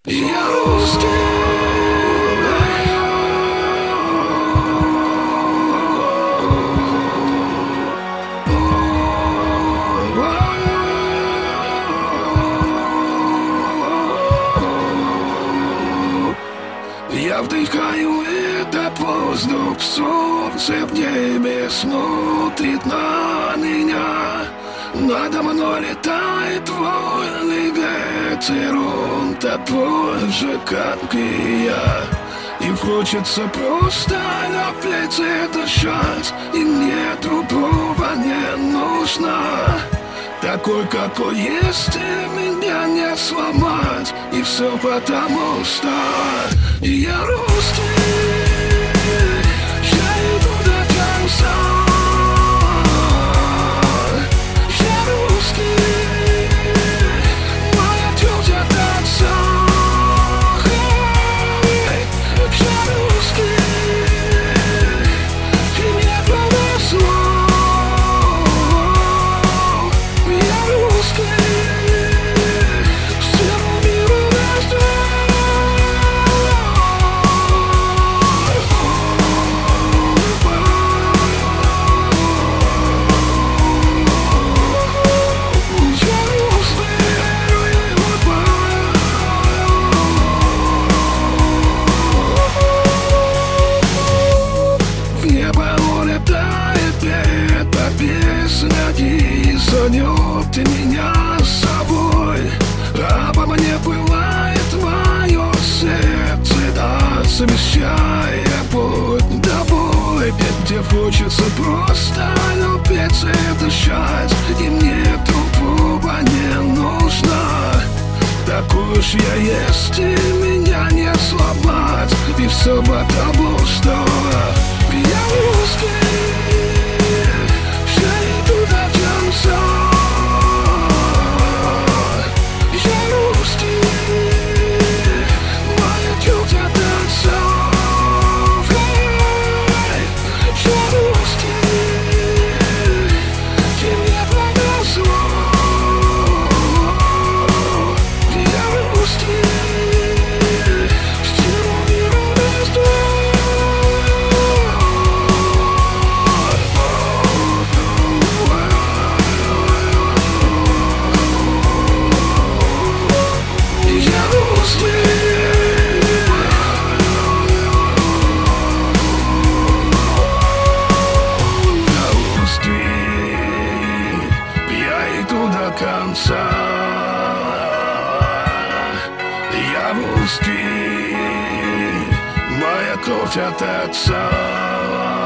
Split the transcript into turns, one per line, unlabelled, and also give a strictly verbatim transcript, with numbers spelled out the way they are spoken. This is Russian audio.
Я русский. Я вдыхаю этот воздух, солнце в небе смотрит на меня. Надо мной летает вольный ветер, он такой же, как и я. И хочется просто на плече дышать, и мне другого не нужно. Такой, какой есть, и меня не сломать. И все потому, что я русский. Я иду до конца. Я русский. Моя тетя отца. Я русский. И мне повезло. Занёт ты меня с собой, а по мне пылает мое сердце, да, совещая путь домой, где хочется просто любить и дышать, и мне другого не нужно. Такой уж я есть, и меня не сломать, и все потому, что я русский. Я иду до конца. Я русский. Моя тетя отца. Я русский. И мне повезло. Я русский. Всему миру везде. До конца. Я русский, моя кровь от отца.